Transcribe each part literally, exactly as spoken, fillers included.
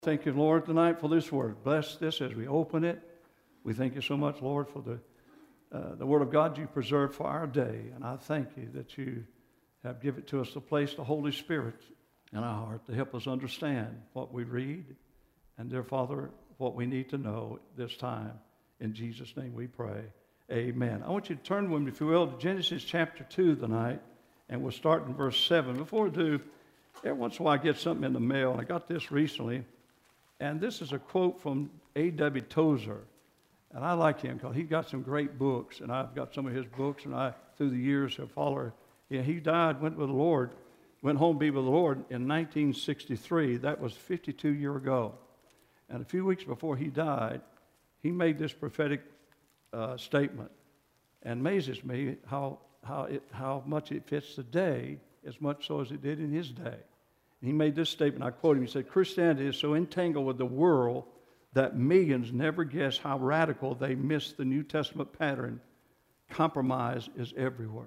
Thank you, Lord, tonight for this word. Bless this as we open it. We thank you so much, Lord, for the uh, the word of God you preserved for our day. And I thank you that you have given to us to place the Holy Spirit in our heart to help us understand what we read. And, dear Father, what we need to know this time. In Jesus' name we pray. Amen. I want you to turn with me, if you will, to Genesis chapter two tonight. And we'll start in verse seven. Before we do, every once in a while I get something in the mail. I got this recently. And this is a quote from A W Tozer. And I like him because he got some great books. And I've got some of his books. And I, through the years, have followed. Yeah, he died, went with the Lord, went home to be with the Lord in nineteen sixty-three. That was fifty-two years ago. And a few weeks before he died, he made this prophetic uh, statement. And amazes me how, how, it, how much it fits today as much so as it did in his day. He made this statement, I quote him, he said, "Christianity is so entangled with the world that millions never guess how radical they miss the New Testament pattern. Compromise is everywhere."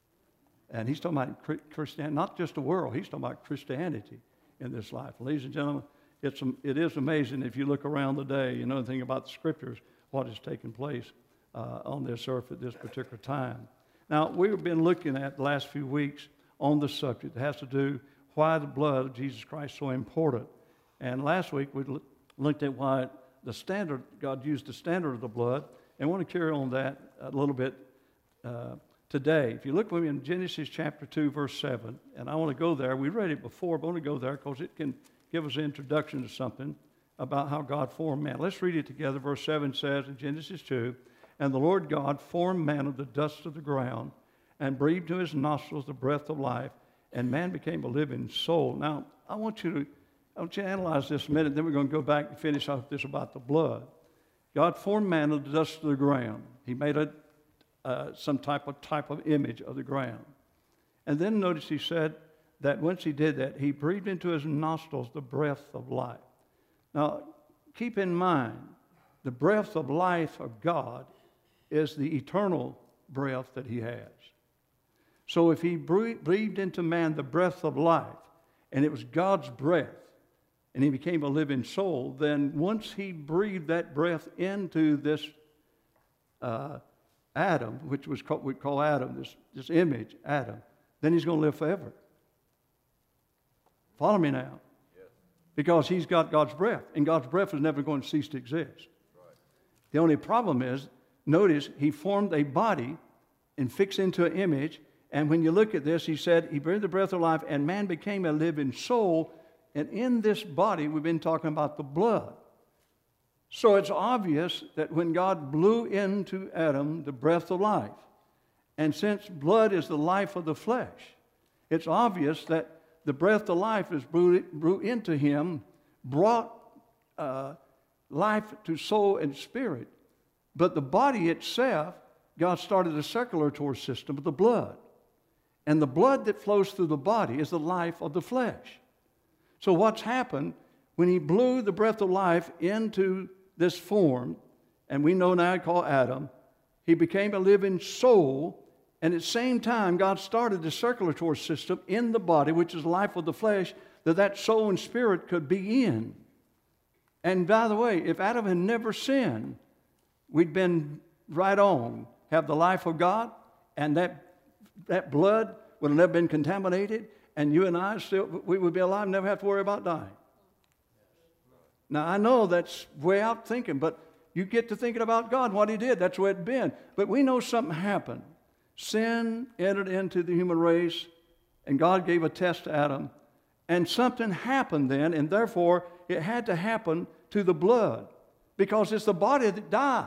And he's talking about Christianity, not just the world, he's talking about Christianity in this life. Ladies and gentlemen, it's, it is amazing if you look around today, you know anything about the Scriptures, what has taken place uh, on this earth at this particular time. Now, we've been looking at the last few weeks on the subject that has to do why the blood of Jesus Christ is so important. And last week we looked at why the standard, God used the standard of the blood. And I want to carry on that a little bit uh, today. If you look with me in Genesis chapter two, verse seven, and I want to go there. We read it before, but I want to go there because it can give us an introduction to something about how God formed man. Let's read it together. Verse seven says in Genesis two, "And the Lord God formed man of the dust of the ground and breathed to his nostrils the breath of life, and man became a living soul." Now, I want you to, I want you to analyze this a minute, then we're going to go back and finish off this about the blood. God formed man of the dust of the ground. He made a, uh, some type of type of image of the ground. And then notice he said that once he did that, he breathed into his nostrils the breath of life. Now, keep in mind, the breath of life of God is the eternal breath that he has. So if he breathed into man the breath of life, and it was God's breath, and he became a living soul, then once he breathed that breath into this uh, Adam, which was called, we call Adam, this, this image, Adam, then he's going to live forever. Follow me now. Yes. Because he's got God's breath, and God's breath is never going to cease to exist. Right. The only problem is, notice, he formed a body and fixed into an image. And when you look at this, he said, he breathed the breath of life, and man became a living soul. And in this body, we've been talking about the blood. So it's obvious that when God blew into Adam the breath of life, and since blood is the life of the flesh, it's obvious that the breath of life is blew, blew into him, brought uh, life to soul and spirit. But the body itself, God started a circulatory system of the blood. And the blood that flows through the body is the life of the flesh. So what's happened when he blew the breath of life into this form, and we know now called Adam, he became a living soul, and at the same time God started the circulatory system in the body, which is the life of the flesh, that that soul and spirit could be in. And by the way, if Adam had never sinned, we'd been right on, have the life of God, and that that blood would have never been contaminated, and you and I still, we would be alive and never have to worry about dying. Now, I know that's way out thinking, but you get to thinking about God and what he did. That's where it's been. But we know something happened. Sin entered into the human race, and God gave a test to Adam, and something happened then, and therefore it had to happen to the blood, because it's the body that dies.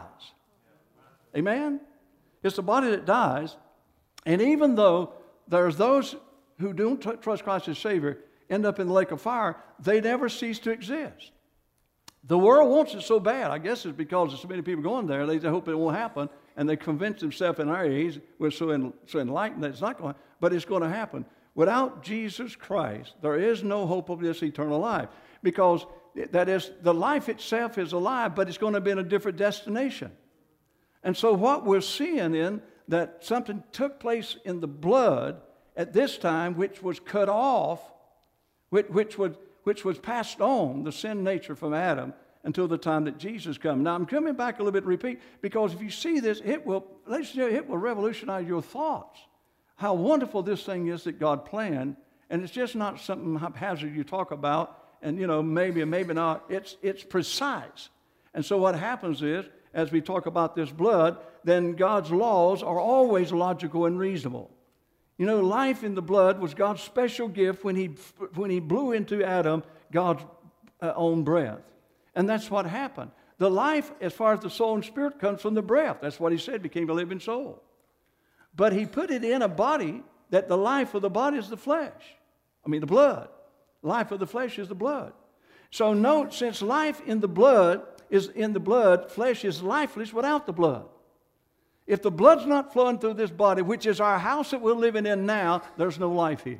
Amen? It's the body that dies. And even though there's those who don't t- trust Christ as Savior end up in the lake of fire, they never cease to exist. The world wants it so bad. I guess it's because there's so many people going there. They hope it won't happen, and they convince themselves in our age, we're so, in, so enlightened that it's not going to, but it's going to happen. Without Jesus Christ, there is no hope of this eternal life, because that is, the life itself is alive, but it's going to be in a different destination. And so what we're seeing in that something took place in the blood at this time, which was cut off, which, which, would, which was passed on, the sin nature from Adam, until the time that Jesus comes. Now, I'm coming back a little bit to repeat, because if you see this, it will, ladies and gentlemen, it will revolutionize your thoughts. How wonderful this thing is that God planned, and it's just not something haphazard you talk about, and, you know, maybe or maybe not. It's, it's precise. And so what happens is, as we talk about this blood, then God's laws are always logical and reasonable. You know, life in the blood was God's special gift when he, when he blew into Adam God's uh, own breath. And that's what happened. The life, as far as the soul and spirit, comes from the breath. That's what he said, became a living soul. But he put it in a body that the life of the body is the flesh. I mean, the blood. Life of the flesh is the blood. So note, since life in the blood is in the blood, flesh is lifeless without the blood. If the blood's not flowing through this body, which is our house that we're living in now, there's no life here.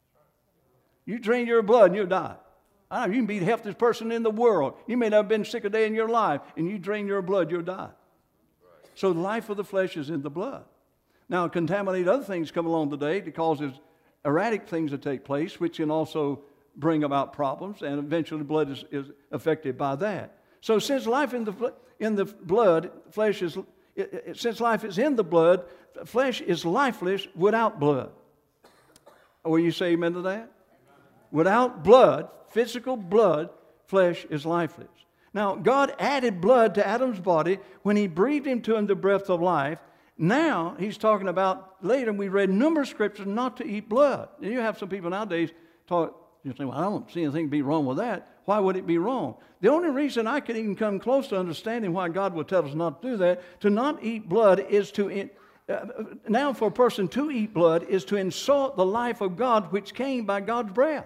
You drain your blood and you'll die. I know, you can be the healthiest person in the world. You may not have been sick a day in your life, and you drain your blood, you'll die. So the life of the flesh is in the blood. Now, contaminated other things come along today that causes erratic things to take place, which can also bring about problems, and eventually blood is, is affected by that. So since life in the, in the blood, flesh is, it, it, since life is in the blood, flesh is lifeless without blood. Will you say amen to that? Without blood, physical blood, flesh is lifeless. Now, God added blood to Adam's body when he breathed into him the breath of life. Now, he's talking about, later we read numerous scriptures not to eat blood. And you have some people nowadays talk, you say, well, I don't see anything to be wrong with that. Why would it be wrong? The only reason I can even come close to understanding why God would tell us not to do that, to not eat blood is to, in, uh, now for a person to eat blood is to insult the life of God which came by God's breath.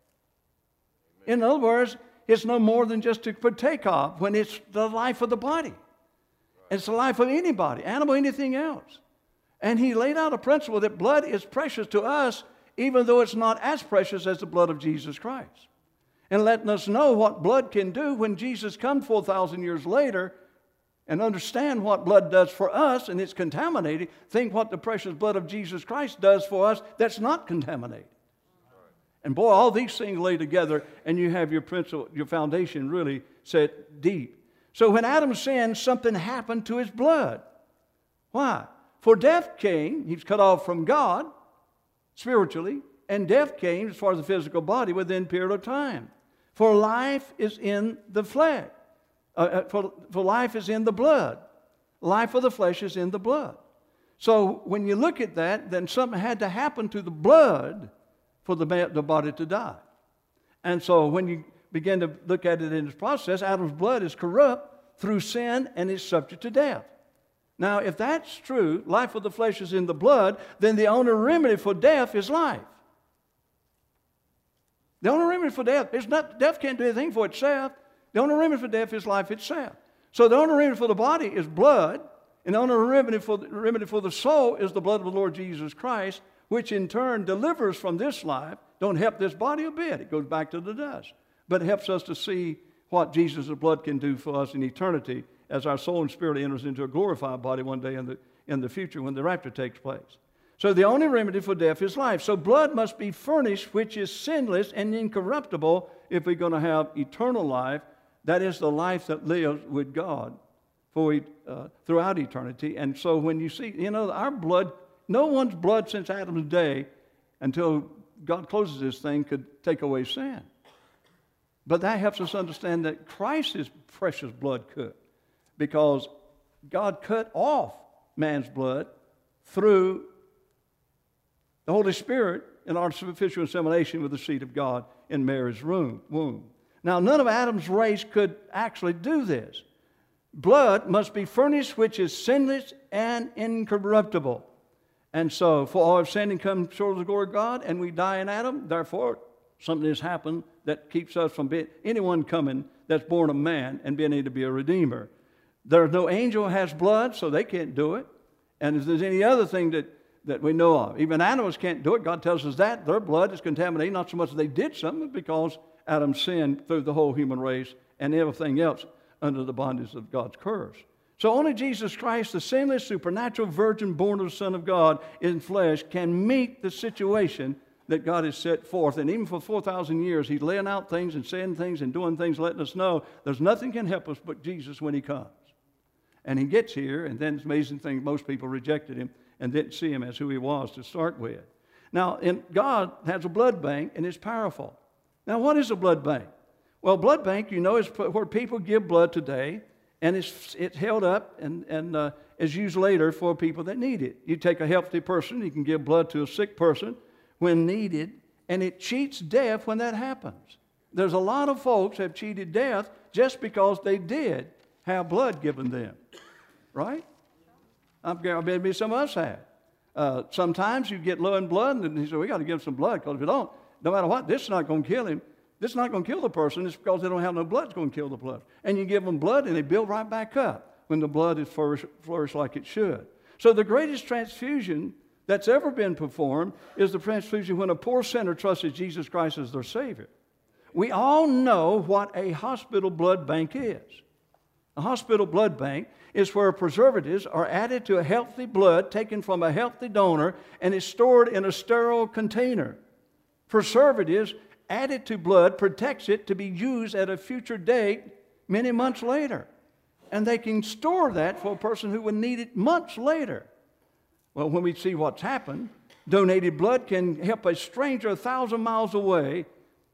In other words, it's no more than just to partake of when it's the life of the body. It's the life of anybody, animal, anything else. And he laid out a principle that blood is precious to us, even though it's not as precious as the blood of Jesus Christ. And letting us know what blood can do when Jesus comes four thousand years later, and understand what blood does for us, and it's contaminated. Think what the precious blood of Jesus Christ does for us that's not contaminated. And boy, all these things lay together, and you have your principle, your foundation really set deep. So when Adam sinned, something happened to his blood. Why? For death came, he was cut off from God spiritually, and death came as far as the physical body within a period of time. For life is in the flesh. Uh, for, for life is in the blood. Life of the flesh is in the blood. So when you look at that, then something had to happen to the blood for the, the body to die. And so when you begin to look at it in this process, Adam's blood is corrupt through sin and is subject to death. Now, if that's true, life of the flesh is in the blood, then the only remedy for death is life. The only remedy for death is not, death can't do anything for itself. The only remedy for death is life itself. So the only remedy for the body is blood, and the only remedy for the, remedy for the soul is the blood of the Lord Jesus Christ, which in turn delivers from this life. Don't help this body a bit. It goes back to the dust. But it helps us to see what Jesus' blood can do for us in eternity as our soul and spirit enters into a glorified body one day in the, in the future when the rapture takes place. So the only remedy for death is life. So blood must be furnished, which is sinless and incorruptible, if we're going to have eternal life. That is the life that lives with God for uh, throughout eternity. And so when you see, you know, our blood, no one's blood since Adam's day, until God closes this thing, could take away sin. But that helps us understand that Christ's precious blood could, because God cut off man's blood through the Holy Spirit in artificial insemination with the seed of God in Mary's womb. Now, none of Adam's race could actually do this. Blood must be furnished, which is sinless and incorruptible. And so, for all have sinned and come short of the glory of God, and we die in Adam, therefore, something has happened that keeps us from being anyone coming that's born of man and being able to be a redeemer. There's no angel has blood, so they can't do it. And if there's any other thing that, that we know of, even animals can't do it. God tells us that. Their blood is contaminated, not so much that they did something, but because Adam sinned through the whole human race and everything else under the bondage of God's curse. So only Jesus Christ, the sinless, supernatural virgin born of the Son of God in flesh, can meet the situation that God has set forth. And even for four thousand years, He's laying out things and saying things and doing things, letting us know there's nothing can help us but Jesus when He comes. And He gets here, and then it's amazing thing, most people rejected Him and didn't see Him as who He was to start with. Now, in, God has a blood bank, and it's powerful. Now, what is a blood bank? Well, blood bank, you know, is where people give blood today, and it's, it's held up and, and uh, is used later for people that need it. You take a healthy person, you can give blood to a sick person when needed, and it cheats death when that happens. There's a lot of folks have cheated death just because they did have blood given them, right? I'm guarantee maybe some of us have. Uh, sometimes you get low in blood, and he said, we got to give some blood, because if we don't, no matter what, this is not going to kill him. This is not going to kill the person. It's because they don't have no blood that's going to kill the blood. And you give them blood, and they build right back up when the blood is flourish, flourish like it should. So the greatest transfusion that's ever been performed is the transfusion when a poor sinner trusted Jesus Christ as their Savior. We all know what a hospital blood bank is. A hospital blood bank is where preservatives are added to a healthy blood taken from a healthy donor and is stored in a sterile container. Preservatives added to blood protects it to be used at a future date many months later. And they can store that for a person who would need it months later. Well, when we see what's happened, donated blood can help a stranger a thousand miles away,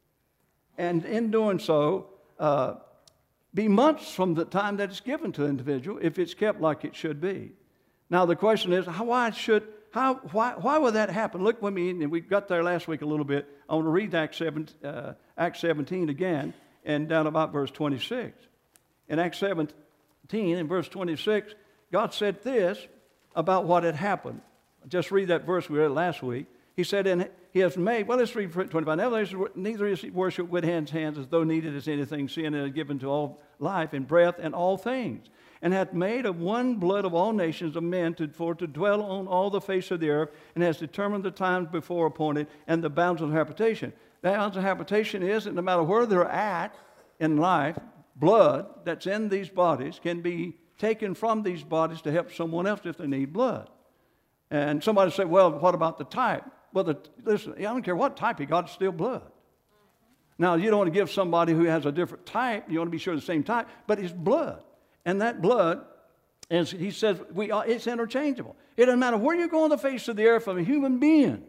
and in doing so, uh, be months from the time that it's given to an individual if it's kept like it should be. Now, the question is, how, why should, how, why, why would that happen? Look with me, and we got there last week a little bit. I want to read Acts seventeen, uh, Acts seventeen again, and down about verse twenty-six. In Acts seventeen, in verse twenty-six, God said this about what had happened. Just read that verse we read last week. He said, and He has made, well, let's read twenty-five. Nevertheless, neither is worship with hands, hands, as though needed as anything, seeing it is given to all life and breath and all things, and hath made of one blood of all nations of men to, for to dwell on all the face of the earth, and has determined the times before appointed and the bounds of habitation. The bounds of habitation is that no matter where they're at in life, blood that's in these bodies can be taken from these bodies to help someone else if they need blood. And somebody say, well, what about the type? Well, the, listen, I don't care what type you got, it's still blood. Now, you don't want to give somebody who has a different type, you want to be sure the same type, but it's blood. And that blood, as he says, we are, it's interchangeable. It doesn't matter where you go on the face of the earth from a human being.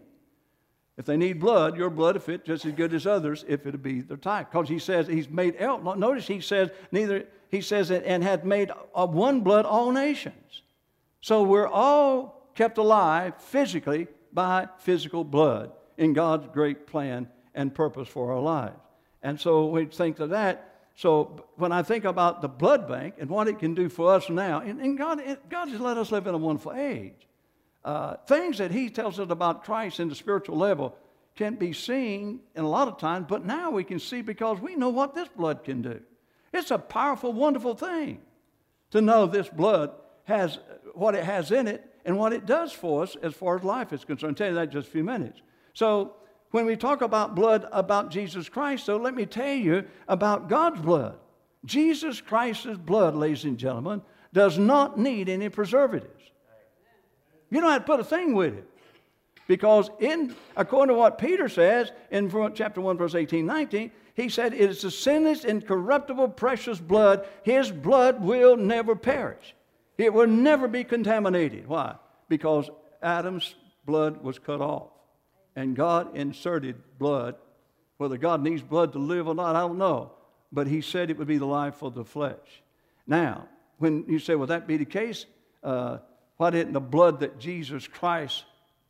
If they need blood, your blood will fit just as good as others if it be their type. Because he says he's made, notice he says, neither, he says, and hath made of one blood all nations. So we're all kept alive physically by physical blood in God's great plan and purpose for our lives. And so we think of that. So when I think about the blood bank and what it can do for us now, and, and God, it, God has let us live in a wonderful age. Uh, things that He tells us about Christ in the spiritual level can't be seen in a lot of times, but now we can see because we know what this blood can do. It's a powerful, wonderful thing to know this blood has what it has in it and what it does for us as far as life is concerned. I'll tell you that in just a few minutes. So when we talk about blood, about Jesus Christ, so let me tell you about God's blood. Jesus Christ's blood, ladies and gentlemen, does not need any preservatives. You don't have to put a thing with it. Because in, according to what Peter says in chapter one, verse eighteen, nineteen, he said, it is the sinless, incorruptible, precious blood. His blood will never perish. It will never be contaminated. Why? Because Adam's blood was cut off. And God inserted blood. Whether God needs blood to live or not, I don't know. But He said it would be the life of the flesh. Now, when you say, well, that be the case, uh, why didn't the blood that Jesus Christ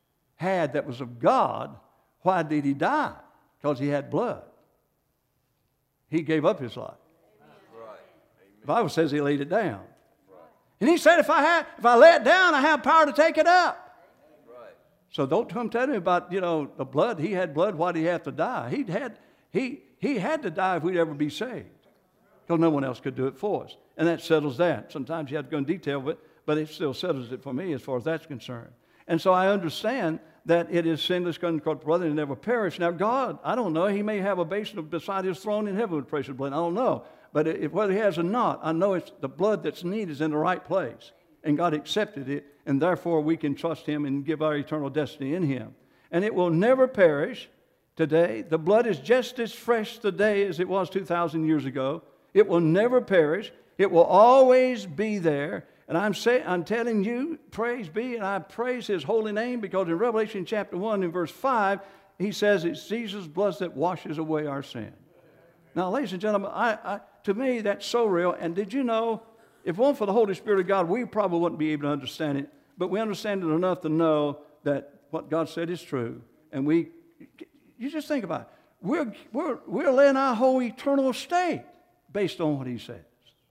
had that was of God, why did He die? Because He had blood. He gave up His life. Right. The Bible says He laid it down. And He said, if I, have, if I lay it down, I have power to take it up. Right. So don't come tell me about, you know, the blood. He had blood. Why did He have to die? He had, he, he had to die if we'd ever be saved. Because no one else could do it for us. And that settles that. Sometimes you have to go in detail, but, but it still settles it for me as far as that's concerned. And so I understand that it is sinless, uncorruptible blood, and never perish. Now God, I don't know, He may have a basin beside His throne in heaven with precious blood. I don't know. But if, whether He has or not, I know it's the blood that's needed is in the right place. And God accepted it, and therefore we can trust Him and give our eternal destiny in Him. and it will never perish. Today, the blood is just as fresh today as it was two thousand years ago. It will never perish. It will always be there. And I'm saying, I'm telling you, praise be, and I praise His holy name, because in Revelation chapter one and verse five, He says it's Jesus' blood that washes away our sin. Now, ladies and gentlemen, I, I, to me, that's so real. And did you know, if it weren't for the Holy Spirit of God, we probably wouldn't be able to understand it. But we understand it enough to know that what God said is true. And we, you just think about it. We're, we're, we're laying our whole eternal state based on what He says.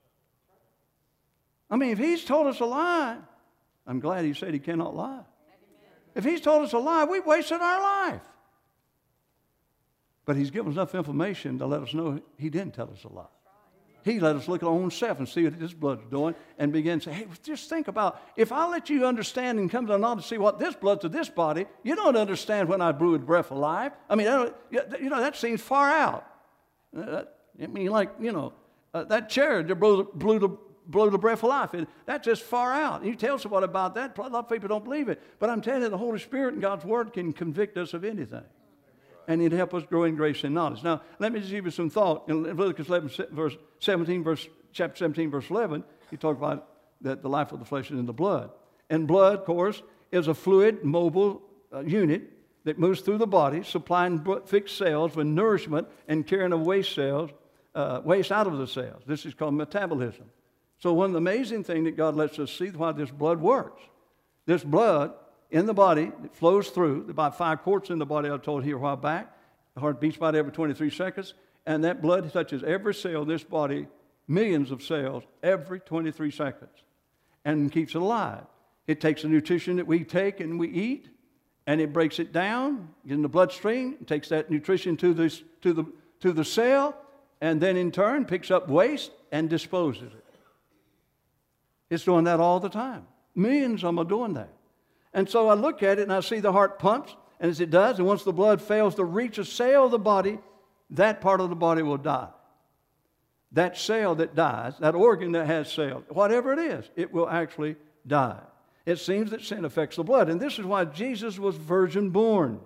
I mean, if He's told us a lie, I'm glad He said He cannot lie. Amen. If He's told us a lie, we've wasted our life. But He's given us enough information to let us know He didn't tell us a lie. He let us look at our own self and see what this blood's doing and begin to say, hey, just think about, if I let you understand and come to knowledge to see what this blood to this body, you don't understand when I blew a breath of life. I mean, you know, that seems far out. I mean, like, you know, uh, that chair that blew, blew, the, blew the breath of life. And that's just far out. You tell someone about that, a lot of people don't believe it. But I'm telling you, the Holy Spirit and God's Word can convict us of anything. And He'd help us grow in grace and knowledge. Now, let me just give you some thought. In Leviticus eleven, verse seventeen, verse, chapter seventeen, verse eleven, He talked about that the life of the flesh is in the blood. And blood, of course, is a fluid, mobile uh, unit that moves through the body, supplying fixed cells with nourishment and carrying of waste cells, uh, waste out of the cells. This is called metabolism. So one of the amazing things that God lets us see why this blood works. This blood in the body, it flows through, about five quarts in the body, I told here a while back. The heart beats about every twenty-three seconds, and that blood touches every cell in this body, millions of cells, every twenty-three seconds, and keeps it alive. It takes the nutrition that we take and we eat, and it breaks it down in the bloodstream, it takes that nutrition to, this, to, the, to the cell, and then in turn picks up waste and disposes it. It's doing that all the time. Millions of them are doing that. And so I look at it and I see the heart pumps, and as it does, and once the blood fails to reach a cell of the body, that part of the body will die. That cell that dies, that organ that has cells, whatever it is, it will actually die. It seems that sin affects the blood, and this is why Jesus was virgin born.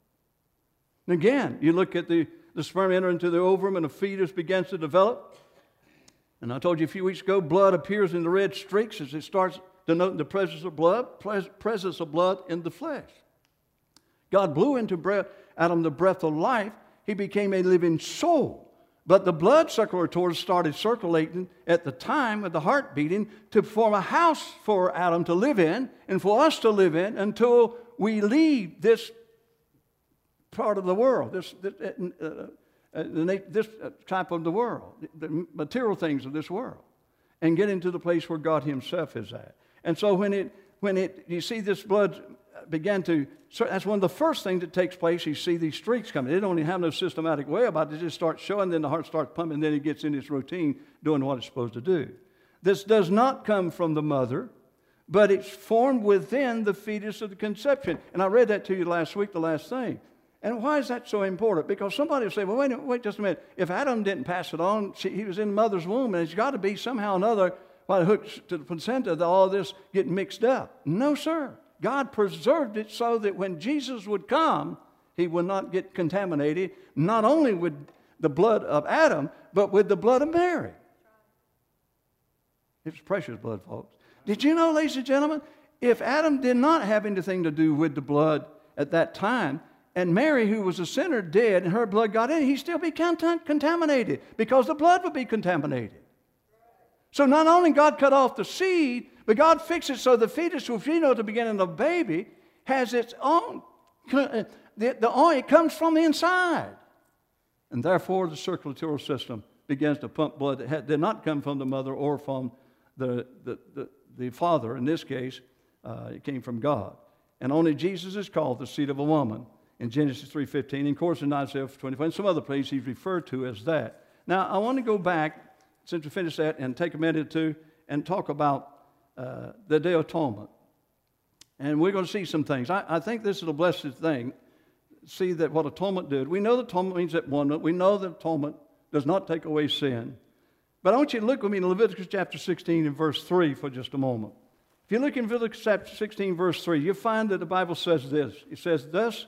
And again, you look at the, the sperm enter into the ovum and the fetus begins to develop. And I told you a few weeks ago, blood appears in the red streaks as it starts denoting the presence of blood, pres- presence of blood in the flesh. God blew into breath, Adam the breath of life. He became a living soul. But the blood circulatory started circulating at the time of the heart beating to form a house for Adam to live in and for us to live in until we leave this part of the world, this, this, uh, uh, this type of the world, the material things of this world, and get into the place where God Himself is at. And so when it, when it, you see this blood began to, so that's one of the first things that takes place. You see these streaks coming. They don't even have no systematic way about it. They just start showing, then the heart starts pumping, then it gets in its routine doing what it's supposed to do. This does not come from the mother, but it's formed within the fetus of the conception. And I read that to you last week, the last thing. And why is that so important? Because somebody will say, well, wait, wait just a minute. If Adam didn't pass it on, she, he was in the mother's womb, and it's got to be somehow or another, while it hooks to the placenta, that all this getting mixed up. No, sir. God preserved it so that when Jesus would come, He would not get contaminated, not only with the blood of Adam, but with the blood of Mary. It was precious blood, folks. Did you know, ladies and gentlemen, if Adam did not have anything to do with the blood at that time, and Mary, who was a sinner, did, and her blood got in, he'd still be cont- contaminated because the blood would be contaminated. So not only God cut off the seed, but God fixed it so the fetus, which we know at the beginning of the baby, has its own, the, the oil, it comes from the inside. And therefore the circulatory system begins to pump blood that had, did not come from the mother or from the, the, the, the father. In this case, uh, it came from God. And only Jesus is called the seed of a woman in Genesis three fifteen. And of course in Isaiah twenty-four, and some other places He's referred to as that. Now I want to go back, since we finished that, and take a minute or two and talk about uh, the Day of Atonement. And we're going to see some things. I, I think this is a blessed thing. See that what atonement did. We know that atonement means at one. We know that atonement does not take away sin. But I want you to look with me in Leviticus chapter sixteen and verse three for just a moment. If you look in Leviticus chapter sixteen, verse three, you'll find that the Bible says this. It says, thus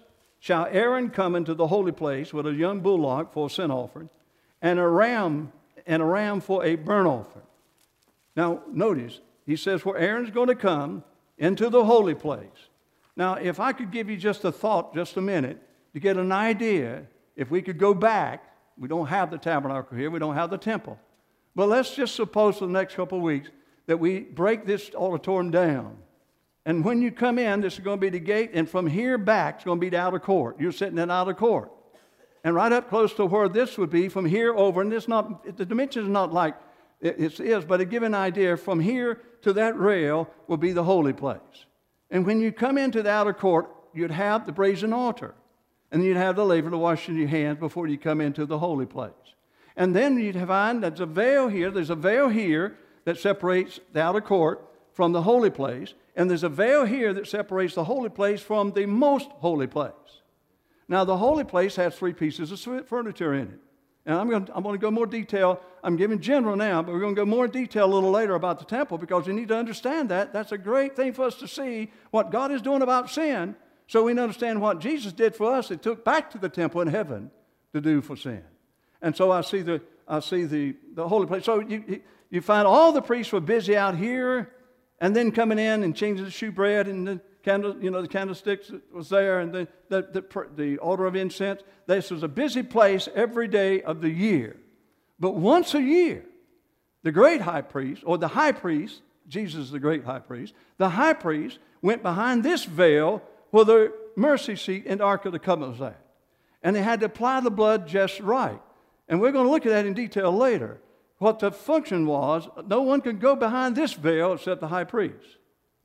shall Aaron come into the holy place with a young bullock for a sin offering, and a ram and a ram for a burnt offering. Now, notice, he says where Aaron's going to come into the holy place. Now, if I could give you just a thought, just a minute, to get an idea, if we could go back, we don't have the tabernacle here, we don't have the temple. But let's just suppose for the next couple of weeks that we break this auditorium down. And when you come in, this is going to be the gate, and from here back, it's going to be the outer court. You're sitting in the outer court. And right up close to where this would be, from here over, and it's not, the dimension is not like it is, but to give an idea, from here to that rail will be the holy place. And when you come into the outer court, you'd have the brazen altar. And you'd have the laver to wash your hands before you come into the holy place. And then you'd find there's a veil here, there's a veil here that separates the outer court from the holy place. And there's a veil here that separates the holy place from the most holy place. Now, the holy place has three pieces of furniture in it. And I'm going to, I'm going to go more detail. I'm giving general now, but we're going to go more detail a little later about the temple, because you need to understand that. That's a great thing for us to see what God is doing about sin, so we understand what Jesus did for us. It took back to the temple in heaven to do for sin. And so I see the, I see the, the holy place. So you, you find all the priests were busy out here, and then coming in and changing the shewbread and the candle, you know, the candlesticks that was there, and the, the, the, the altar of incense. This was a busy place every day of the year. But once a year, the great high priest, or the high priest, Jesus is the great high priest, the high priest went behind this veil where the mercy seat and Ark of the Covenant was at. And they had to apply the blood just right. And we're going to look at that in detail later. What the function was, no one could go behind this veil except the high priest.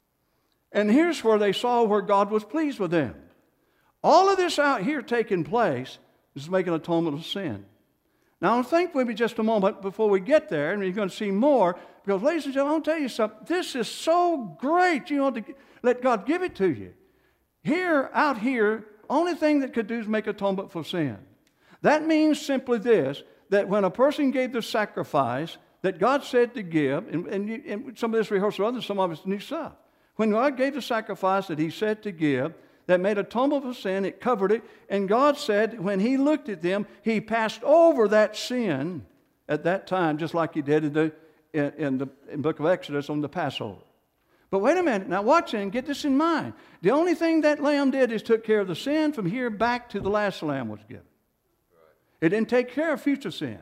And here's where they saw where God was pleased with them. All of this out here taking place is making atonement of sin. Now, I think with me just a moment before we get there, and you're going to see more, because, ladies and gentlemen, I'll tell you something. This is so great. You want to let God give it to you. Here, out here, only thing that could do is make atonement for sin. That means simply this, that when a person gave the sacrifice that God said to give, and, and, you, and some of this rehearsal, others, some of it's new stuff. When God gave the sacrifice that He said to give, that made atonement for sin, it covered it, and God said when He looked at them, He passed over that sin at that time, just like He did in the, in, in the in book of Exodus on the Passover. But wait a minute, now watch it and get this in mind. The only thing that lamb did is took care of the sin from here back to the last lamb was given. It didn't take care of future sin.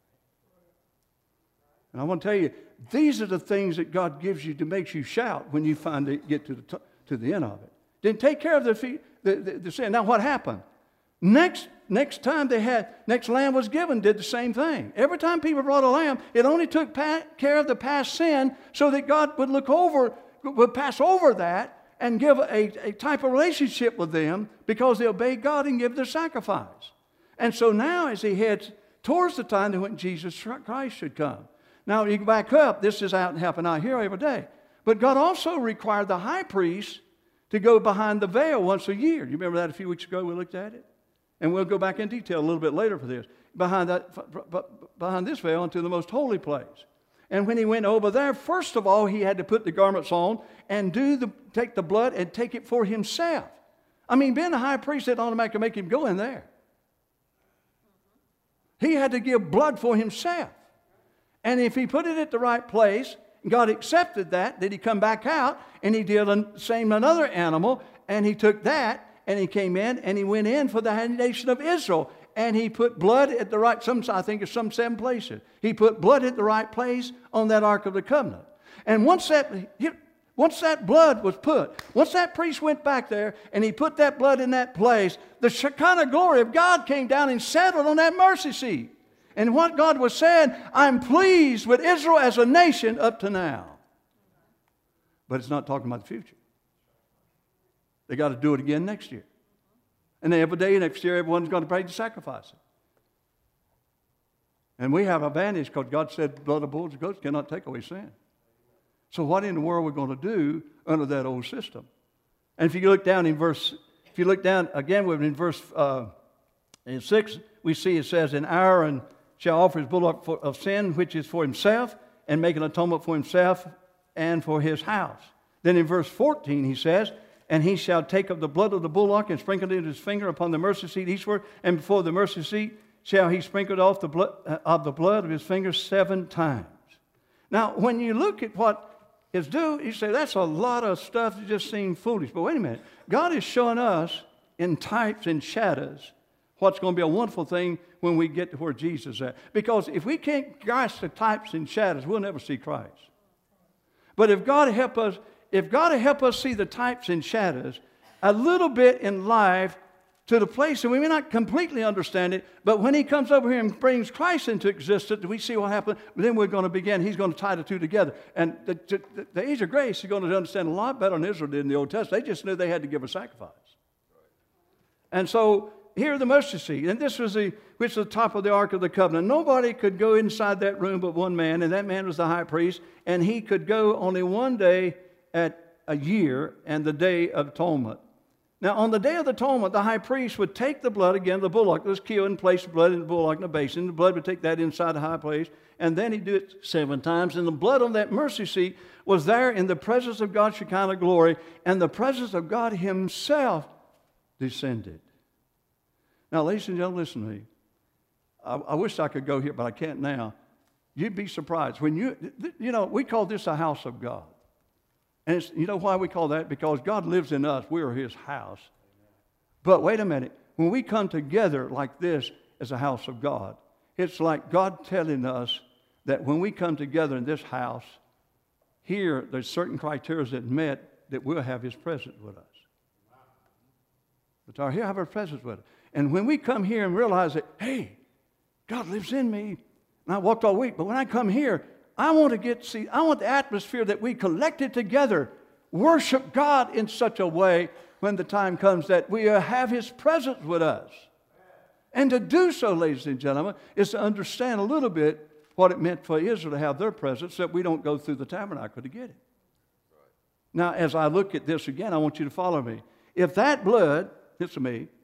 And I want to tell you, these are the things that God gives you to make you shout when you finally get to the, t- to the end of it. Didn't take care of the, fe- the, the, the sin. Now what happened? Next, next time they had, next lamb was given, did the same thing. Every time people brought a lamb, it only took pa- care of the past sin so that God would look over, would pass over that and give a, a type of relationship with them because they obeyed God and give their sacrifice. And so now as he heads towards the time that when Jesus Christ should come. Now you back up, this is out and happening out here every day. But God also required the high priest to go behind the veil once a year. You remember that a few weeks ago we looked at it? And we'll go back in detail a little bit later for this. Behind that, behind this veil into the most holy place. And when he went over there, first of all, he had to put the garments on and do the, take the blood and take it for himself. I mean, being a high priest didn't automatically make him go in there. He had to give blood for himself. And if he put it at the right place, God accepted that, then he come back out and he did the same another animal, and he took that and he came in and he went in for the nation of Israel. And he put blood at the right, some, I think it's some seven places. He put blood at the right place on that Ark of the Covenant. And once that, once that blood was put, once that priest went back there and he put that blood in that place, the Shekinah glory of God came down and settled on that mercy seat. And what God was saying, I'm pleased with Israel as a nation up to now. But it's not talking about the future. They got to do it again next year. And every day next year, everyone's going to pray to sacrifice it. And we have an advantage because God said blood of bulls and goats cannot take away sin. So what in the world are we going to do under that old system? And if you look down in verse, if you look down again in verse uh, in six, we see it says, and Aaron shall offer his bullock for, of sin, which is for himself, and make an atonement for himself and for his house. Then in verse fourteen he says, And he shall take of the blood of the bullock and sprinkle it in his finger upon the mercy seat eastward, and before the mercy seat shall he sprinkle off the blood uh, of the blood of his finger seven times. Now, when you look at what is due, you say, that's a lot of stuff that just seems foolish. But wait a minute. God is showing us in types and shadows what's going to be a wonderful thing when we get to where Jesus is at. Because if we can't grasp the types and shadows, we'll never see Christ. But if God help us, if God will help us see the types and shadows a little bit in life to the place, and we may not completely understand it, but when he comes over here and brings Christ into existence, we see what happens, then we're going to begin, he's going to tie the two together. And the, the, the age of grace is going to understand a lot better than Israel did in the Old Testament. They just knew they had to give a sacrifice. And so here the mercy seat, and this was the which was the top of the Ark of the Covenant. Nobody could go inside that room but one man, and that man was the high priest, and he could go only one day at a year, and the Day of Atonement. Now, on the Day of the Atonement, the high priest would take the blood again, the bullock was killed, and place the blood in the bullock in a basin. The blood would take that inside the high place, and then he'd do it seven times. And the blood on that mercy seat was there in the presence of God's Shekinah glory, and the presence of God himself descended. Now, ladies and gentlemen, listen to me. I, I wish I could go here, but I can't now. You'd be surprised. When you, you know, we call this a house of God. And it's, you know why we call that? Because God lives in us. We are his house. But wait a minute. When we come together like this as a house of God, it's like God telling us that when we come together in this house, here there's certain criteria that met that we'll have his presence with us. But our here have our presence with us. And when we come here and realize that, hey, God lives in me, and I walked all week, but when I come here, I want to get, see, I want the atmosphere that we collected together, worship God in such a way when the time comes that we have his presence with us. And to do so, ladies and gentlemen, is to understand a little bit what it meant for Israel to have their presence, that we don't go through the tabernacle to get it. Now, as I look at this again, I want you to follow me. If that blood, listen to me,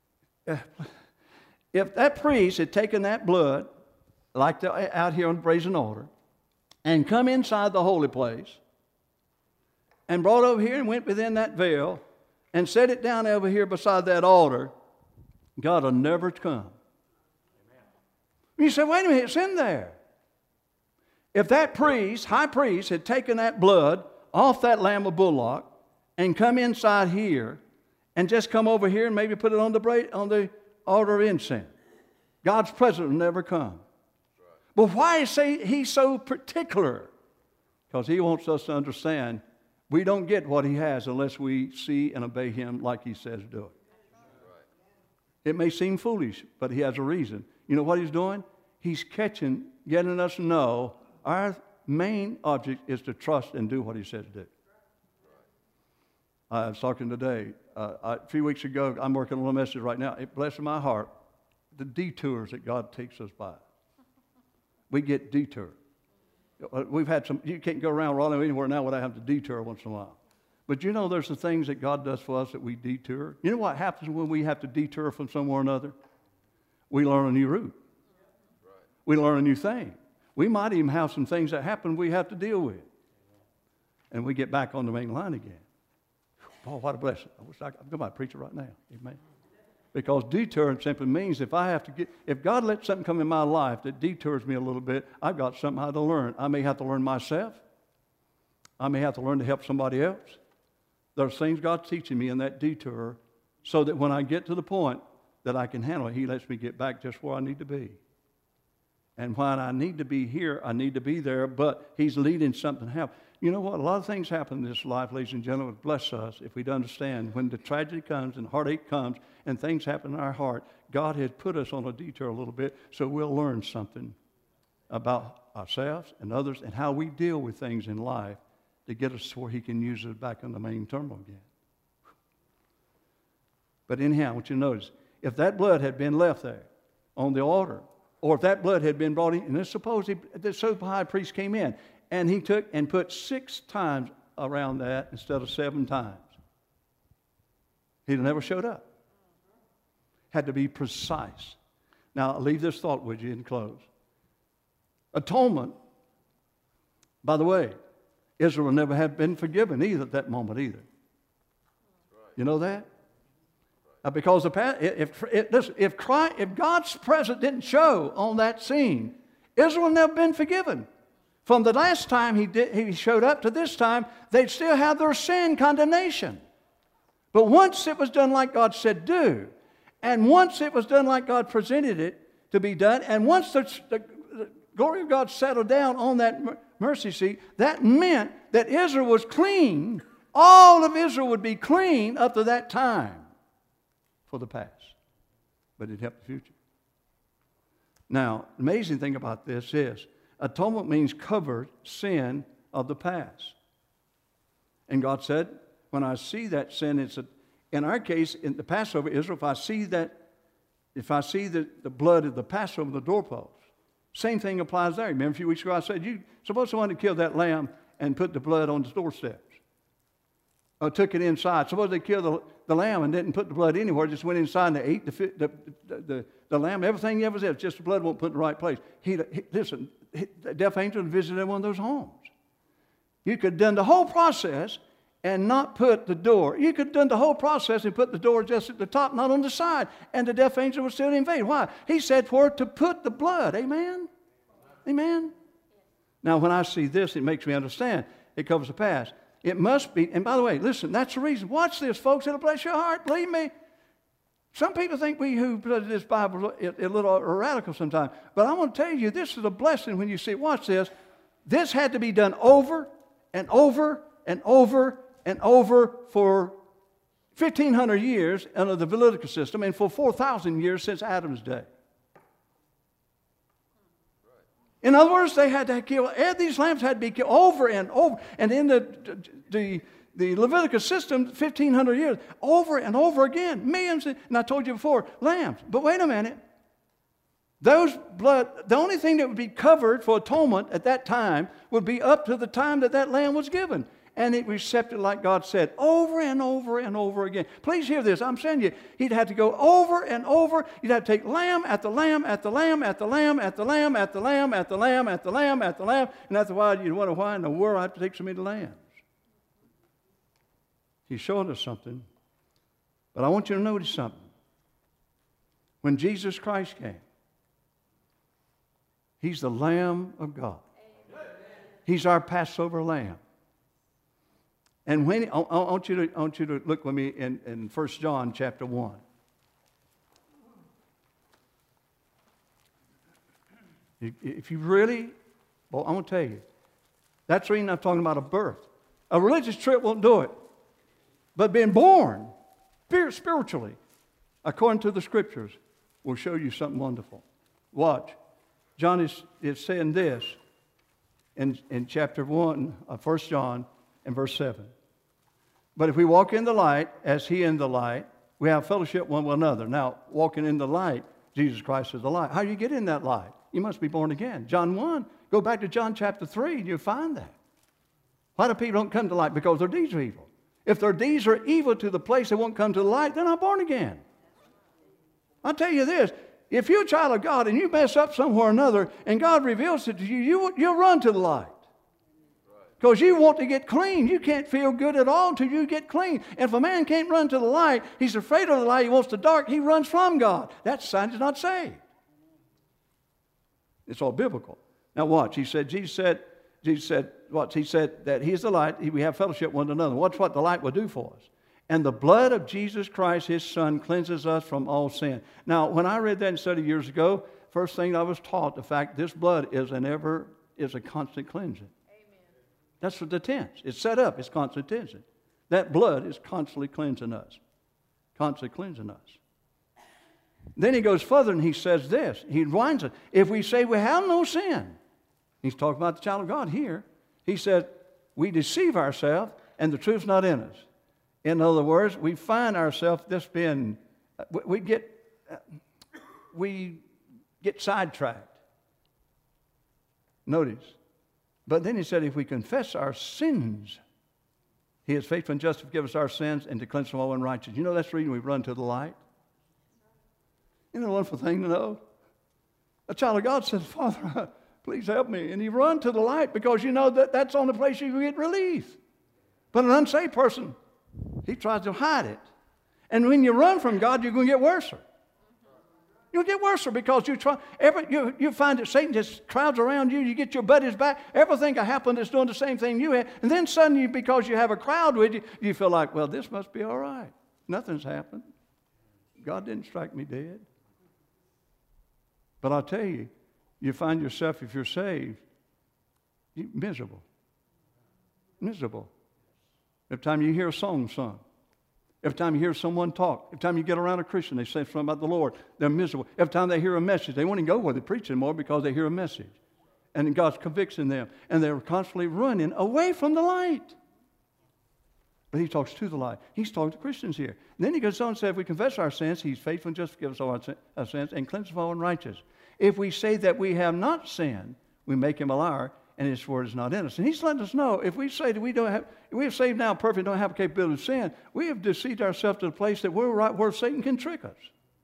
if that priest had taken that blood, like the, out here on the brazen altar, and come inside the holy place, and brought over here and went within that veil, and set it down over here beside that altar, God will never come. Amen. You say, wait a minute, it's in there. If that priest, high priest, had taken that blood off that lamb of bullock and come inside here and just come over here and maybe put it on the, bra- on the altar of incense, God's presence will never come. But why is he so particular? Because he wants us to understand we don't get what he has unless we see and obey him like he says do it. It may seem foolish, but he has a reason. You know what he's doing? He's catching, getting us to know our main object is to trust and do what he says do. I was talking today, uh, I, a few weeks ago, I'm working on a message right now. It blesses my heart, the detours that God takes us by. We get detoured. We've had some, you can't go around Raleigh anywhere now without having to detour once in a while. But you know there's the things that God does for us that we detour. You know what happens when we have to detour from somewhere or another? We learn a new route. We learn a new thing. We might even have some things that happen we have to deal with. And we get back on the main line again. Oh, what a blessing. I wish I could, I'm going to preach it right now. Amen. Because detouring simply means if I have to get, if God lets something come in my life that detours me a little bit, I've got something I have to learn. I may have to learn myself. I may have to learn to help somebody else. There's things God's teaching me in that detour so that when I get to the point that I can handle it, he lets me get back just where I need to be. And when I need to be here, I need to be there, but he's leading something to happen. You know what? A lot of things happen in this life, ladies and gentlemen. Bless us if we'd understand when the tragedy comes and heartache comes and things happen in our heart, God has put us on a detour a little bit so we'll learn something about ourselves and others and how we deal with things in life to get us to where he can use us back on the main terminal again. But anyhow, I want you to notice, if that blood had been left there on the altar, or if that blood had been brought in, and let's suppose he, the super high priest came in, and he took and put six times around that instead of seven times. He'd never showed up. Had to be precise. Now, I'll leave this thought with you and close. Atonement, by the way, Israel never had been forgiven either at that moment either. You know that? Uh, because the past, if, if, listen, if, Christ, if God's presence didn't show on that scene, Israel would never been forgiven. From the last time he, did, he showed up to this time, they'd still have their sin condemnation. But once it was done like God said do, and once it was done like God presented it to be done, and once the, the, the glory of God settled down on that mercy seat, that meant that Israel was clean. All of Israel would be clean up to that time for the past. But it helped the future. Now, the amazing thing about this is, atonement means covered sin of the past. And God said, when I see that sin, it's a, in our case, in the Passover, Israel, if I see that, if I see the, the blood of the Passover on the doorpost, same thing applies there. Remember a few weeks ago I said, you suppose someone had killed that lamb and put the blood on the doorsteps. Or took it inside. Suppose they killed the, the lamb and didn't put the blood anywhere, just went inside and they ate the, the, the, the, the lamb. Everything ever said, just the blood won't put in the right place. He, he, listen, he, the deaf angel visited one of those homes. You could have done the whole process and not put the door. You could have done the whole process and put the door just at the top, not on the side, and the deaf angel would still invade. Why? He said for it to put the blood. Amen? Amen? Now, when I see this, it makes me understand. It covers the past. It must be, and by the way, listen, that's the reason. Watch this, folks. It'll bless your heart. Believe me. Some people think we who study this Bible are a little radical sometimes. But I want to tell you, this is a blessing when you see, watch this. This had to be done over and over and over and over for fifteen hundred years under the Levitical system and for four thousand years since Adam's day. In other words, they had to kill, these lambs had to be killed over and over. And in the, the, the Levitical system, fifteen hundred years, over and over again, millions, and I told you before, lambs. But wait a minute. Those blood, the only thing that would be covered for atonement at that time would be up to the time that that lamb was given. And it accepted like God said, over and over and over again. Please hear this. I'm saying to you, he'd have to go over and over. You'd have to take lamb at the lamb at the lamb at the lamb at the lamb at the lamb at the lamb at the lamb at the lamb. And that's why you'd wonder why in the world I have to take so many lambs. He's showing us something. But I want you to notice something. When Jesus Christ came, he's the Lamb of God. He's our Passover lamb. And when I, I, want you to, I want you to look with me in, in First John chapter one. If you really, well, I want to tell you, that's the reason I'm talking about a birth. A religious trip won't do it. But being born spiritually, according to the Scriptures, will show you something wonderful. Watch. John is, is saying this in, in chapter one of First John and verse seven. But if we walk in the light, as he in the light, we have fellowship one with another. Now, walking in the light, Jesus Christ is the light. How do you get in that light? You must be born again. John one, go back to John chapter three, and you'll find that. Why do people don't come to light? Because their deeds are evil. If their deeds are evil to the place they won't come to the light, they're not born again. I'll tell you this. If you're a child of God and you mess up somewhere or another, and God reveals it to you, you you'll run to the light. Because you want to get clean. You can't feel good at all until you get clean. And if a man can't run to the light, he's afraid of the light, he wants the dark, he runs from God. That sign is not saved. It's all biblical. Now watch, he said, Jesus said, Jesus said, what? He said that he is the light, we have fellowship one another. Watch what the light will do for us. And the blood of Jesus Christ, his Son, cleanses us from all sin. Now, when I read that and studied years ago, first thing I was taught, the fact this blood is an ever, is a constant cleansing. That's what the tense. It's set up. It's constant cleansing. That blood is constantly cleansing us. Constantly cleansing us. Then he goes further and he says this. He reminds us, if we say we have no sin, he's talking about the child of God here. He said, we deceive ourselves and the truth's not in us. In other words, we find ourselves just being, we get, we get sidetracked. Notice. But then he said, if we confess our sins, he is faithful and just to forgive us our sins and to cleanse from all unrighteousness. You know that's the reason we run to the light? Isn't it a wonderful thing to know? A child of God says, Father, please help me. And you run to the light because you know that that's the only place you can get relief. But an unsaved person, He tries to hide it. And when you run from God, you're going to get worse. You'll get worse because you try. Every, you, you find that Satan just crowds around you. You get your buddies back. Everything that happened is doing the same thing you had. And then suddenly, because you have a crowd with you, you feel like, well, this must be all right. Nothing's happened. God didn't strike me dead. But I'll tell you, you find yourself, if you're saved, you miserable. Miserable. Every time you hear a song sung, every time you hear someone talk, every time you get around a Christian, they say something about the Lord, they're miserable. Every time they hear a message, they won't even go where they preach anymore because they hear a message. And God's convicting them. And they're constantly running away from the light. But he talks to the light. He's talking to Christians here. And then he goes on and says, if we confess our sins, he's faithful and just forgive us all our, our sins and cleanse us of all unrighteousness. If we say that we have not sinned, we make him a liar, and his word is not in us. And he's letting us know, if we say that we don't have, we have saved now perfect, don't have a capability of sin, we have deceived ourselves to the place that we're right where Satan can trick us.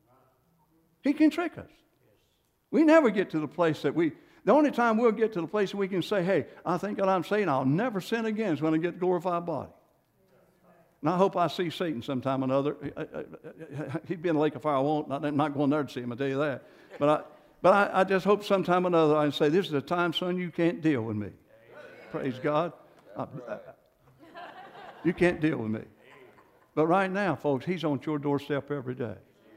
He can trick us. We never get to the place that we, the only time we'll get to the place that we can say, hey, I think that I'm saying I'll never sin again is when I get the glorified body. And I hope I see Satan sometime or another. He'd be in the lake of fire. I won't. I'm not going there to see him, I tell you that. But I, but I, I just hope sometime or another I can say, this is a time, son, you can't deal with me. Praise God. I, I, you can't deal with me. But right now, folks, he's on your doorstep every day.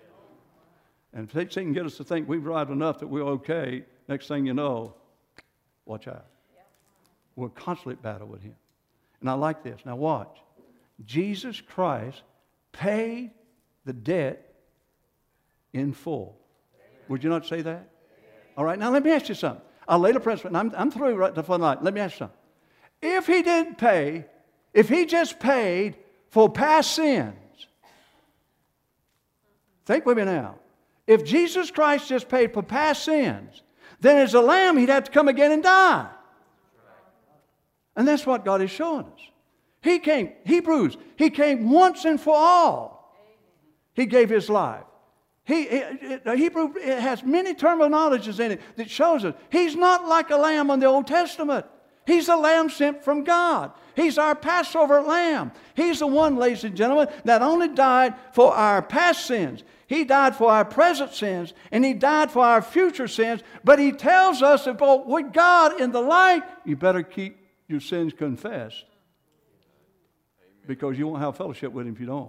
And if Satan can get us to think we've arrived enough that we're okay, next thing you know, watch out. We're constantly at battle with him. And I like this. Now watch. Jesus Christ paid the debt in full. Would you not say that? All right, now let me ask you something. I'll lay the principle, and I'm, I'm through right to the night. Let me ask you something. If he didn't pay, if he just paid for past sins, think with me now. If Jesus Christ just paid for past sins, then as a lamb he'd have to come again and die. And that's what God is showing us. He came, Hebrews, he came once and for all. He gave his life. He, it, it, Hebrew it has many terminologies in it that shows us he's not like a lamb in the Old Testament. He's a lamb sent from God. He's our Passover lamb. He's the one, ladies and gentlemen, that only died for our past sins. He died for our present sins, and he died for our future sins. But he tells us that with God in the light, you better keep your sins confessed, because you won't have fellowship with him if you don't.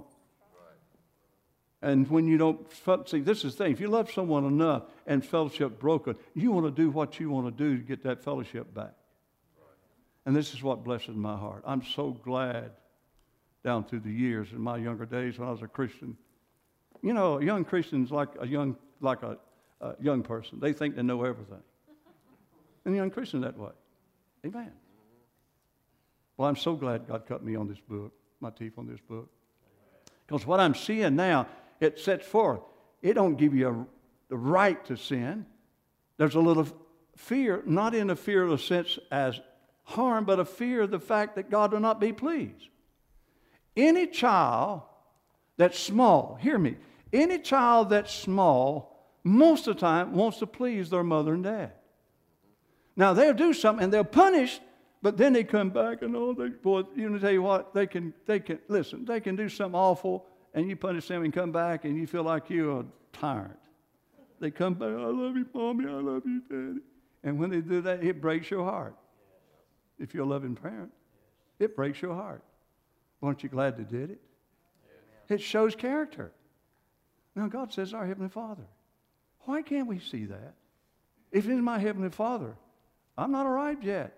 And when you don't, see, this is the thing. If you love someone enough and fellowship broken, you want to do what you want to do to get that fellowship back. And this is what blesses my heart. I'm so glad down through the years in my younger days when I was a Christian. You know, a young Christian's like a young, like a, a young person. They think they know everything. And a young Christian's that way. Amen. Well, I'm so glad God cut me on this book, my teeth on this book. Because what I'm seeing now, it sets forth. It don't give you a, the right to sin. There's a little fear, not in a fear of the sense as harm, but a fear of the fact that God will not be pleased. Any child that's small, hear me, any child that's small, most of the time wants to please their mother and dad. Now, they'll do something and they'll punish, but then they come back and oh, they, boy, you know, tell you what, they can, they can, listen, they can do something awful and you punish them and come back and you feel like you're a tyrant. They come back, I love you, Mommy, I love you, Daddy. And when they do that, it breaks your heart. If you're a loving parent, it breaks your heart. Aren't you glad they did it? It shows character. Now, God says, our Heavenly Father. Why can't we see that? If it's my Heavenly Father, I'm not arrived yet.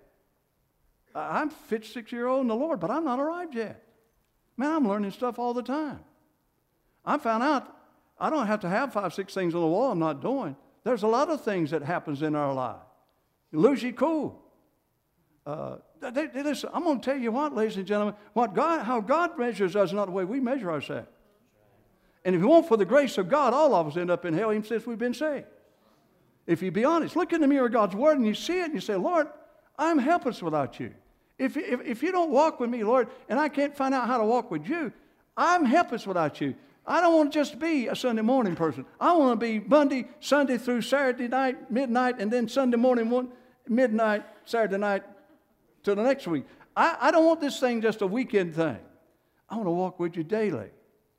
I'm fifty-six years old in the Lord, but I'm not arrived yet. Man, I'm learning stuff all the time. I found out I don't have to have five, six things on the wall I'm not doing. There's a lot of things that happens in our life. You lose your cool. Uh, they, they, listen, I'm going to tell you what, ladies and gentlemen, what God, how God measures us is not the way we measure ourselves. And if it weren't for the grace of God, all of us end up in hell even since we've been saved. If you be honest, look in the mirror of God's Word and you see it and you say, Lord, I'm helpless without you. If, if, if you don't walk with me, Lord, and I can't find out how to walk with you, I'm helpless without you. I don't want to just be a Sunday morning person. I want to be Monday, Sunday through Saturday night, midnight, and then Sunday morning, one, midnight, Saturday night, to the next week. I, I don't want this thing just a weekend thing. I want to walk with you daily.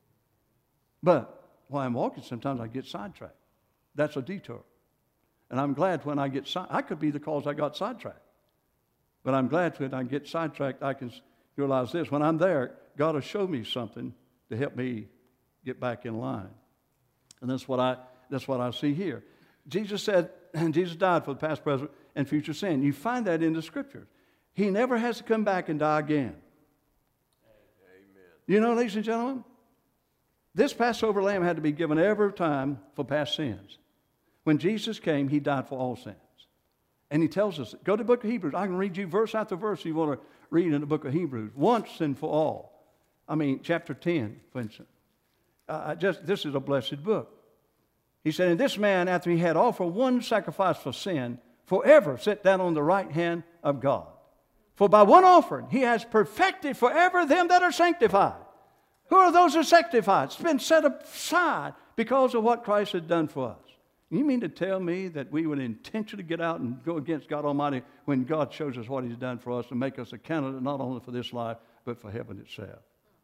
But while I'm walking, sometimes I get sidetracked. That's a detour. And I'm glad when I get sidetracked. I could be the cause I got sidetracked. But I'm glad when I get sidetracked, I can realize this. When I'm there, God will show me something to help me get back in line. And that's what I, that's what I see here. Jesus said, and Jesus died for the past, present, and future sin. You find that in the Scriptures. He never has to come back and die again. Amen. You know, ladies and gentlemen, this Passover lamb had to be given every time for past sins. When Jesus came, he died for all sins. And he tells us, go to the book of Hebrews. I can read you verse after verse if you want to read in the book of Hebrews. Once and for all. I mean, chapter ten, for instance. Uh, just, this is a blessed book. He said, and this man, after he had offered one sacrifice for sin, forever sat down on the right hand of God. For by one offering he has perfected forever them that are sanctified. Who are those who are sanctified? It's been set aside because of what Christ has done for us. You mean to tell me that we would intentionally get out and go against God Almighty when God shows us what he's done for us and make us a candidate not only for this life, but for heaven itself?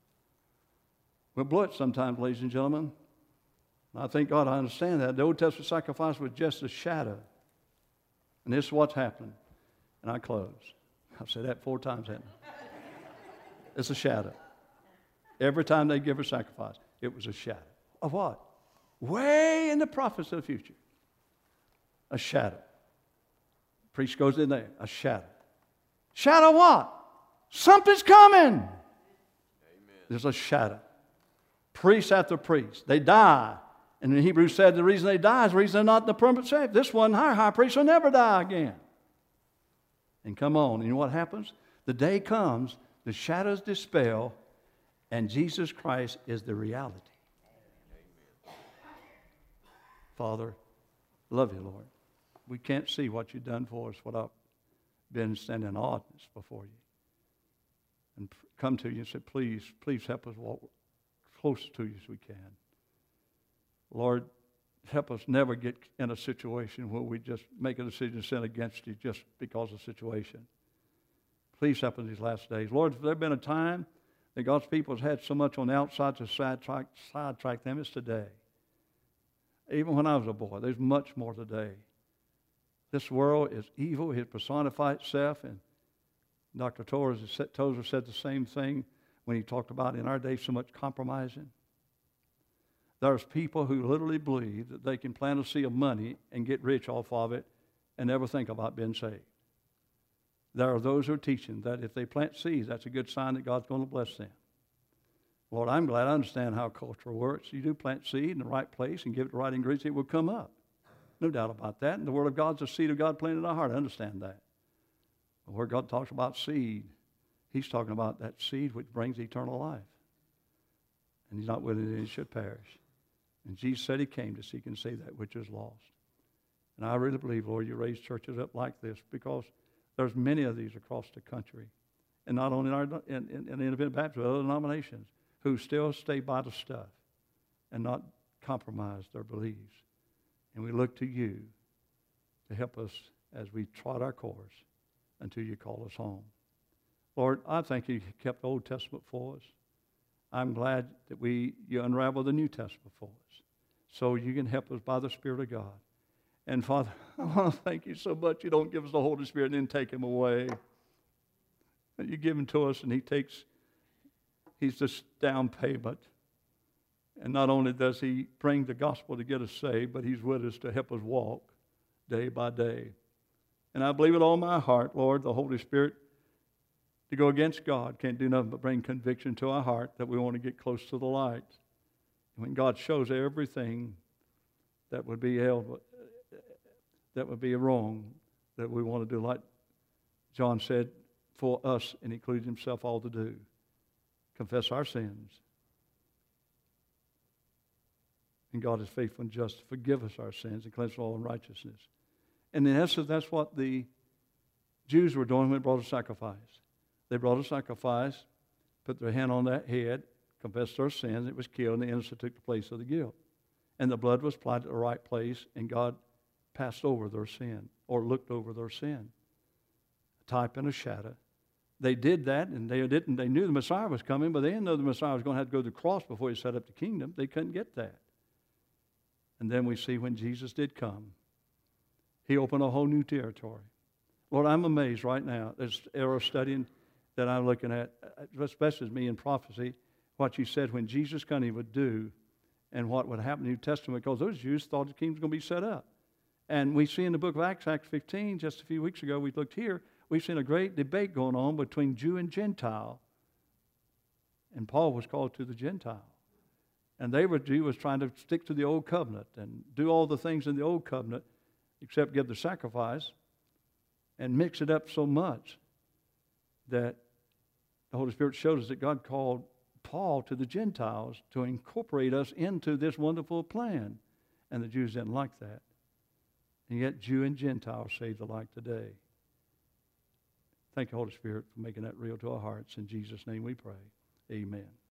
We'll blow it sometimes, ladies and gentlemen. I thank God I understand that. The Old Testament sacrifice was just a shadow. And this is what's happened. And I close. I've said that four times, haven't I? It's a shadow. Every time they give a sacrifice, it was a shadow. Of what? Way in the prophets of the future. A shadow. Priest goes in there. A shadow. Shadow what? Something's coming. Amen. There's a shadow. Priest after priest. They die. And the Hebrews said the reason they die is the reason they're not in the permanent state. This one, our high priest, will never die again. And come on. And you know what happens? The day comes, the shadows dispel, and Jesus Christ is the reality. Amen. Father, love you, Lord. We can't see what you've done for us without being standing in awesomeness before you. And come to you and say, please, please help us walk close to you as we can. Lord, help us never get in a situation where we just make a decision to sin against you just because of the situation. Please help in these last days. Lord, if there been a time that God's people has had so much on the outside to sidetrack, sidetrack them, it's today. Even when I was a boy, there's much more today. This world is evil. It personifies itself. And Doctor Tozer said the same thing when he talked about in our day so much compromising. There's people who literally believe that they can plant a seed of money and get rich off of it and never think about being saved. There are those who are teaching that if they plant seeds, that's a good sign that God's going to bless them. Lord, I'm glad I understand how culture works. You do plant seed in the right place and give it the right ingredients, it will come up. No doubt about that. And the Word of God's the seed of God planted in our heart. I understand that. But where God talks about seed, he's talking about that seed which brings eternal life. And he's not willing that it should perish. And Jesus said he came to seek and save that which is lost. And I really believe, Lord, you raise churches up like this because there's many of these across the country. And not only in, our, in, in, in the Independent Baptist, but other denominations who still stay by the stuff and not compromise their beliefs. And we look to you to help us as we trot our course until you call us home. Lord, I thank you kept the Old Testament for us. I'm glad that we you unravel the New Testament for us so you can help us by the Spirit of God. And Father, I want to thank you so much you don't give us the Holy Spirit and then take him away. But you give him to us and he takes, he's this down payment. And not only does he bring the gospel to get us saved, but he's with us to help us walk day by day. And I believe with all my heart, Lord, the Holy Spirit, to go against God can't do nothing but bring conviction to our heart that we want to get close to the light. And when God shows everything that would be held, that would be wrong, that we want to do, like John said, for us, and he included himself all to do, confess our sins. And God is faithful and just to forgive us our sins and cleanse us all unrighteousness. And in essence, that's what the Jews were doing when they brought a sacrifice. They brought a sacrifice, put their hand on that head, confessed their sins, it was killed, and the innocent took the place of the guilt. And the blood was applied to the right place, and God passed over their sin, or looked over their sin. A type and a shadow they did that, and they didn't. They knew the Messiah was coming, but they didn't know the Messiah was going to have to go to the cross before he set up the kingdom. They couldn't get that. And then we see when Jesus did come, he opened a whole new territory. Lord, I'm amazed right now. This era of studying that I'm looking at, especially as me in prophecy, what you said when Jesus come, he would do, and what would happen in the New Testament, because those Jews thought the kingdom was going to be set up. And we see in the book of Acts, Acts fifteen, just a few weeks ago, we looked here, we've seen a great debate going on between Jew and Gentile. And Paul was called to the Gentile. And they were, Jew was trying to stick to the old covenant and do all the things in the old covenant except give the sacrifice, and mix it up so much that the Holy Spirit showed us that God called Paul to the Gentiles to incorporate us into this wonderful plan. And the Jews didn't like that. And yet Jew and Gentile saved alike today. Thank you, Holy Spirit, for making that real to our hearts. In Jesus' name we pray. Amen.